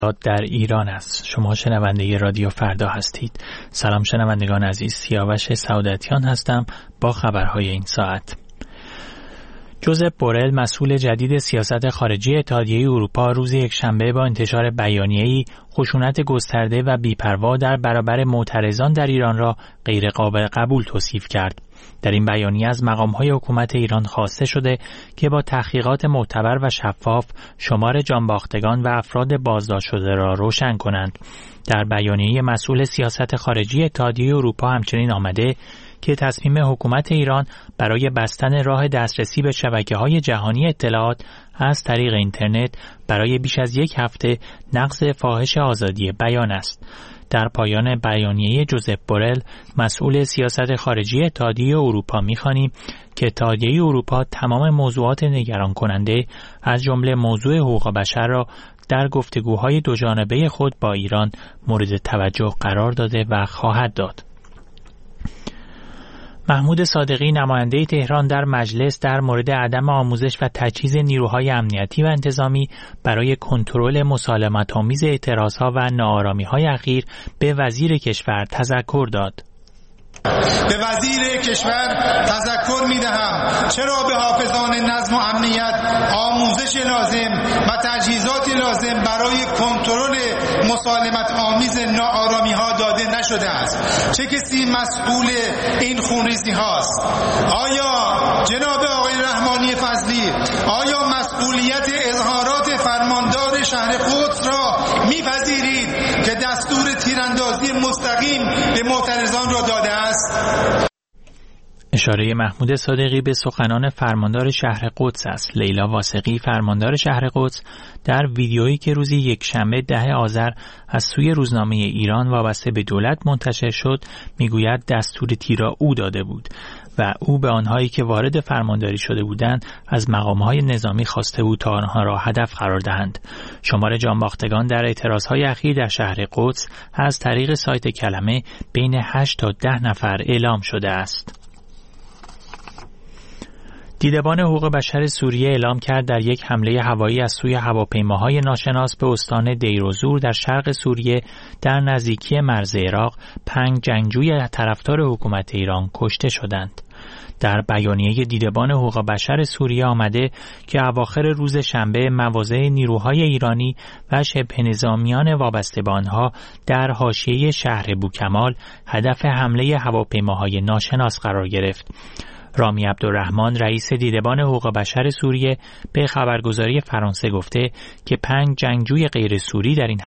در ایران است. شما شنونده رادیو فردا هستید. سلام شنوندگان عزیز، سیاوش سعادتیان هستم با خبرهای این ساعت. جوزپ بورل، مسئول جدید سیاست خارجی اتحادیه اروپا، روز یکشنبه با انتشار بیانیه‌ای خشونت گسترده و بی‌پروا در برابر معترضان در ایران را غیرقابل قبول توصیف کرد. در این بیانیه از مقام‌های حکومت ایران خواسته شده که با تحقیقات معتبر و شفاف شمار جانباختگان و افراد بازداشت شده را روشن کنند. در بیانیه مسئول سیاست خارجی اتحادیه اروپا همچنین آمده که تصمیم حکومت ایران برای بستن راه دسترسی به شبکه‌های جهانی اطلاعات از طریق اینترنت برای بیش از یک هفته نقض فاحش آزادی بیان است. در پایان بیانیه جوزپ بورل، مسئول سیاست خارجی اتحادیه اروپا می‌خوانیم که اتحادیه اروپا تمام موضوعات نگران کننده از جمله موضوع حقوق بشر را در گفتگوهای دوجانبه خود با ایران مورد توجه قرار داده و خواهد داد. محمود صادقی، نماینده تهران در مجلس، در مورد عدم آموزش و تجهیز نیروهای امنیتی و انتظامی برای کنترل مسالمت‌آمیز اعتراضها و ناآرامی‌های اخیر به وزیر کشور تذکر داد. به وزیر کشور تذکر می‌دهم چرا به حافظان نظم و امنیت آموزش لازم و تجهیزات لازم برای کنترل مسالمت آمیز ناآرامی‌ها داده نشده است. چه کسی مسئول این خونریزی هاست؟ آیا جناب آقای رحمانی فضلی آیا مسئولیت اظهارات فرماندار شهر قدس را می‌پذیرید که دستور تیراندازی مستقیم به معترضان را داده است؟ اشاره محمود صادقی به سخنان فرماندار شهر قدس است. لیلا واسقی، فرماندار شهر قدس، در ویدیویی که روز یکشنبه 10 آذر از سوی روزنامه ایران وابسته به دولت منتشر شد، میگوید دستور تیر را او داده بود و او به آنهایی که وارد فرمانداری شده بودند از مقامهای نظامی خواسته بود تا آنها را هدف قرار دهند. شمار جانباختگان در اعتراضهای اخیر در شهر قدس از طریق سایت کلمه بین 8 تا 10 نفر اعلام شده است. دیدبان حقوق بشر سوریه اعلام کرد در یک حمله هوایی از سوی هواپیماهای ناشناس به استان دیروزور در شرق سوریه در نزدیکی مرز عراق 5 جنگجوی طرفدار حکومت ایران کشته شدند. در بیانیه دیدبان حقوق بشر سوریه آمده که اواخر روز شنبه مواضع نیروهای ایرانی و شبه نظامیان وابسته به آنها در حاشیه شهر بوکمال هدف حمله هواپیماهای ناشناس قرار گرفت. رامی عبدالرحمن، رئیس دیدبان حقوق بشر سوریه، به خبرگزاری فرانسه گفته که 5 جنگجوی غیر سوری در این